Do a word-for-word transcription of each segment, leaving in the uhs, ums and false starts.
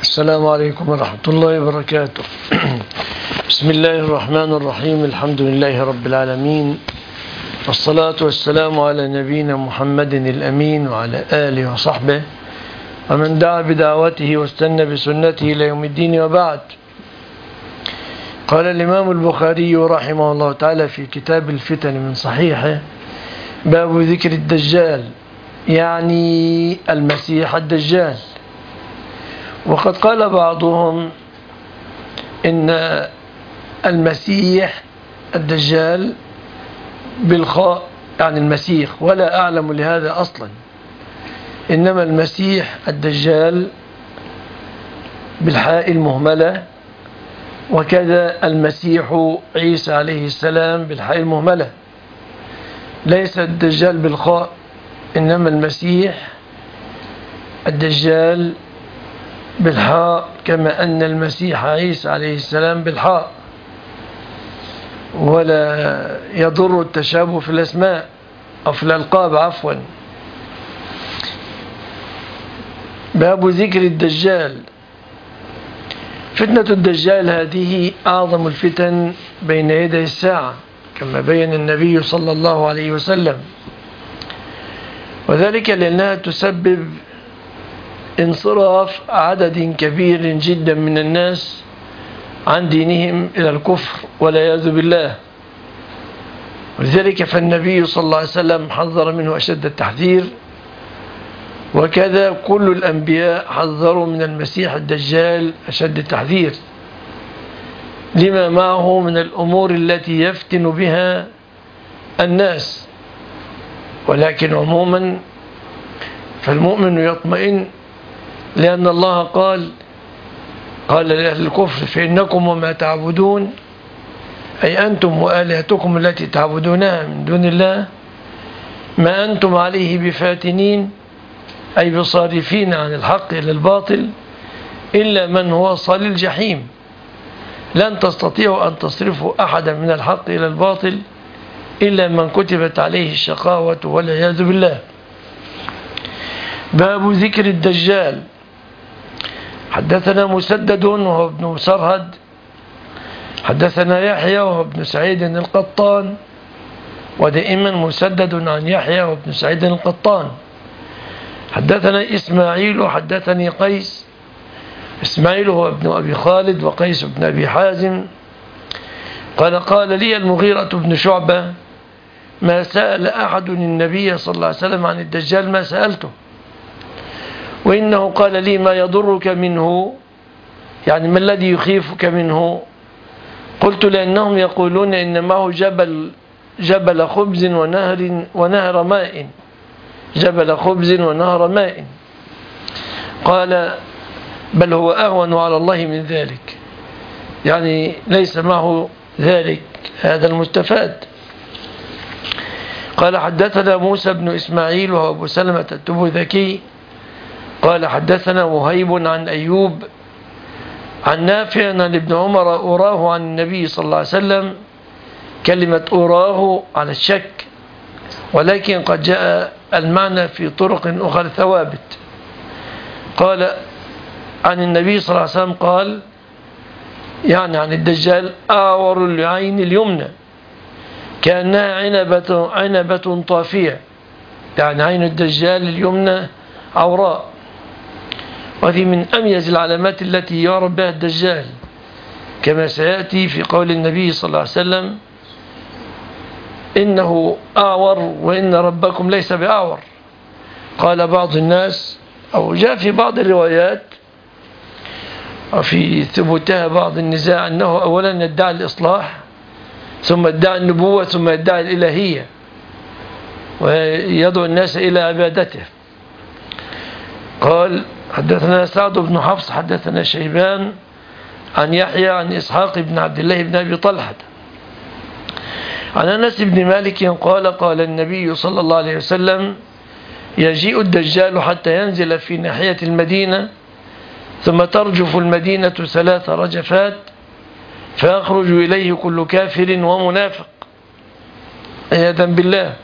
السلام عليكم ورحمة الله وبركاته. بسم الله الرحمن الرحيم. الحمد لله رب العالمين، والصلاة والسلام على نبينا محمد الأمين وعلى آله وصحبه ومن دعا بدعوته واستنى بسنته إلى يوم الدين، وبعد. قال الإمام البخاري رحمه الله تعالى في كتاب الفتن من صحيحه: باب ذكر الدجال، يعني المسيح الدجال. وقد قال بعضهم إن المسيح الدجال بالخاء يعني المسيح، ولا أعلم لهذا أصلا، إنما المسيح الدجال بالحاء المهملة، وكذا المسيح عيسى عليه السلام بالحاء المهملة، ليس الدجال بالخاء، إنما المسيح الدجال بالحاء، كما أن المسيح عيسى عليه السلام بالحاء، ولا يضر التشابه في الأسماء أو في الألقاب عفوا. باب ذكر الدجال. فتنة الدجال هذه أعظم الفتن بين يدي الساعة، كما بين النبي صلى الله عليه وسلم، وذلك لأنها تسبب انصراف عدد كبير جدا من الناس عن دينهم إلى الكفر والعياذ بالله. ولذلك فالنبي صلى الله عليه وسلم حذر منه أشد التحذير، وكذا كل الأنبياء حذروا من المسيح الدجال أشد التحذير، لما معه من الأمور التي يفتن بها الناس. ولكن عموما فالمؤمن يطمئن، لأن الله قال قال لأهل الكفر: فإنكم وما تعبدون، أي أنتم وآلهتكم التي تعبدونها من دون الله، ما أنتم عليه بفاتنين، أي بصارفين عن الحق إلى الباطل، إلا من هو صال الجحيم. لن تستطيعوا أن تصرفوا أحدا من الحق إلى الباطل إلا من كتبت عليه الشقاوة والعياذ بالله. باب ذكر الدجال. حدثنا مسدد وهو ابن مسرهد، حدثنا يحيى وهو ابن سعيد القطان، ودائما مسدد عن يحيى وابن سعيد القطان. حدثنا إسماعيل وحدثني قيس. إسماعيل هو ابن أبي خالد، وقيس ابن أبي حازم. قال قال لي المغيرة بن شعبة: ما سأل أحد النبي صلى الله عليه وسلم عن الدجال ما سألته، وإنه قال لي: ما يضرك منه، يعني ما الذي يخيفك منه؟ قلت: لأنهم يقولون إن معه جبل جبل خبز ونهر ونهر ماء جبل خبز ونهر ماء. قال: بل هو أهون على الله من ذلك، يعني ليس معه ذلك، هذا المستفاد. قال: حدثنا موسى بن إسماعيل وهو أبو سلمة التبوذكي قال: حدثنا وهيب عن أيوب عن نافع عن ابن عمر أراه عن النبي صلى الله عليه وسلم. كلمة أراه على الشك، ولكن قد جاء المعنى في طرق أخرى ثوابت. قال عن النبي صلى الله عليه وسلم قال، يعني عن الدجال: أعور العين اليمنى كأنها عنبة, عنبة طافية، يعني عين الدجال اليمنى عوراء. وهذه من أميز العلامات التي يعرف بها الدجال، كما سيأتي في قول النبي صلى الله عليه وسلم: إنه أعور وإن ربكم ليس بأعور. قال بعض الناس، أو جاء في بعض الروايات وفي ثبوتها بعض النزاع، أنه أولا يدعي الإصلاح، ثم يدعي النبوة، ثم يدعي الإلهية، ويدعو الناس إلى عبادته. قال: حدثنا سعد بن حفص حدثنا شيبان عن يحيى عن إسحاق بن عبد الله بن أبي طلحة عن أنس بن مالك قال: قال النبي صلى الله عليه وسلم: يجيء الدجال حتى ينزل في ناحية المدينة، ثم ترجف المدينة ثلاث رجفات، فيخرج إليه كل كافر ومنافق، عياذا بالله،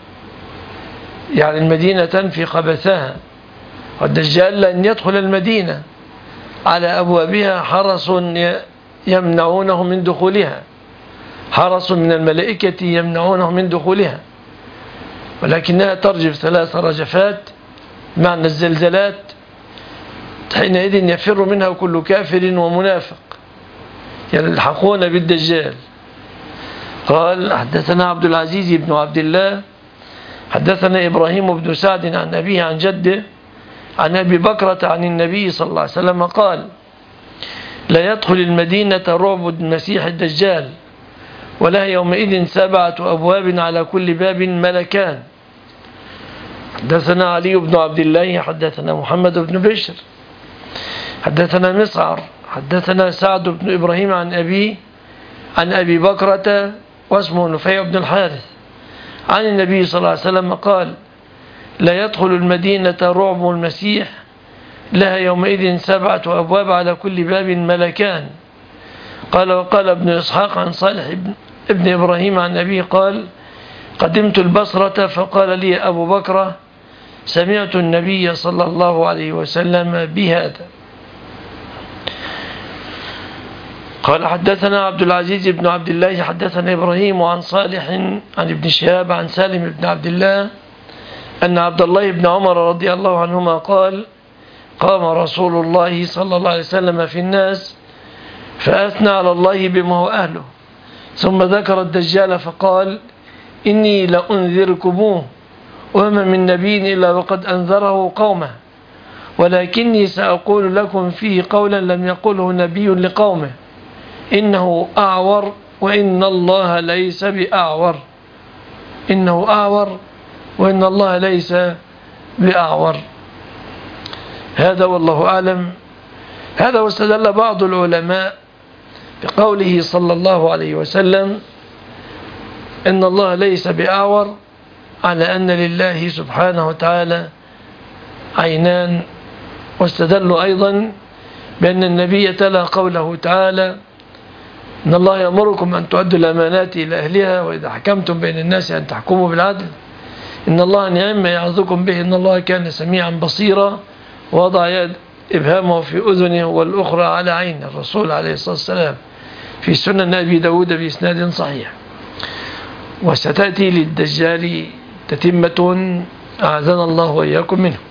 يعني المدينة تنفي خبثها، والدجال لن يدخل المدينة على أبوابها حرس يمنعونه من دخولها، حرس من الملائكة يمنعونه من دخولها، ولكنها ترجف ثلاث رجفات معنى الزلزلات، حينئذ يفر منها كل كافر ومنافق يلحقون بالدجال. قال حدثنا عبد العزيز بن عبد الله حدثنا إبراهيم بن سعد عن أبيه عن جده عن أبي بكرة عن النبي صلى الله عليه وسلم قال: لا يدخل المدينة رعب المسيح الدجال، ولها يومئذ سبعة أبواب على كل باب ملكان. حدثنا علي بن عبد الله حدثنا محمد بن بشر حدثنا مسعر حدثنا سعد بن إبراهيم عن أبي عن أبي بكرة واسمه نفيع بن الحارث عن النبي صلى الله عليه وسلم قال: لا يدخل المدينة رعب المسيح، لها يومئذ سبعة أبواب على كل باب ملكان. قال وقال ابن إسحاق عن صالح ابن إبراهيم عن أبيه قال: قدمت البصرة فقال لي أبو بكر: سمعت النبي صلى الله عليه وسلم بهذا. قال حدثنا عبد العزيز بن عبد الله حدثنا إبراهيم عن صالح عن ابن شهاب عن سالم بن عبد الله أن عبد الله بن عمر رضي الله عنهما قال: قام رسول الله صلى الله عليه وسلم في الناس فأثنى على الله بما هو أهله، ثم ذكر الدجال فقال: إني لأنذركموه، وما من نبي إلا وقد أنذره قومه، ولكني سأقول لكم فيه قولا لم يقله نبي لقومه: إنه أعور وإن الله ليس بأعور، إنه أعور وإن الله ليس بأعور. هذا والله أعلم. هذا واستدل بعض العلماء بقوله صلى الله عليه وسلم إن الله ليس بأعور على أن لله سبحانه وتعالى عينان، واستدلوا أيضا بأن النبي تلا قوله تعالى: إن الله يأمركم أن تؤدوا الأمانات إلى أهلها وإذا حكمتم بين الناس أن تحكموا بالعدل، إن الله نعم ما يعظكم به، إن الله كان سميعا بصيرا، وضع يد إبهامه في أذنه والأخرى على عين الرسول عليه الصلاة والسلام في سنن أبي داود بإسناد صحيح. وستأتي للدجال تتمة أعاذنا الله وإياكم منه.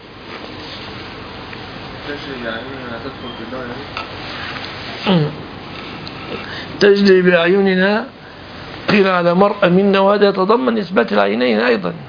تجري بأعيننا قيل على مرأى منا، وهذا يتضمن إثبات العينين أيضا.